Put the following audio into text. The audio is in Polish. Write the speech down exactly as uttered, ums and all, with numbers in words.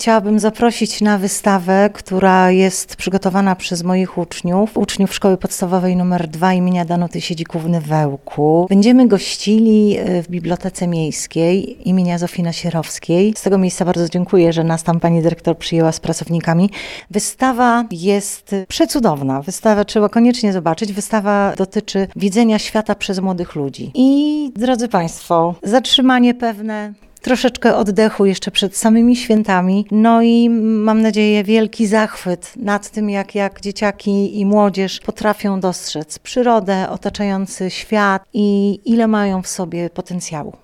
chciałabym zaprosić na wystawę, która jest przygotowana przez moich uczniów, uczniów Szkoły Podstawowej nr dwa imienia Danuty Siedzikówny w Ełku. Będziemy gościli w Bibliotece Miejskiej imienia Zofii Nasierowskiej. Z tego miejsca bardzo dziękuję, że nas tam pani dyrektor przyjęła z pracownikami. Wystawa jest przecudowna. Wystawę trzeba koniecznie zobaczyć. Wystawa dotyczy widzenia świata przez młodych ludzi. I drodzy Państwo, zatrzymanie pewne, troszeczkę oddechu jeszcze przed samymi świętami, no i mam nadzieję wielki zachwyt nad tym, jak, jak dzieciaki i młodzież potrafią dostrzec przyrodę, otaczający świat i ile mają w sobie potencjału.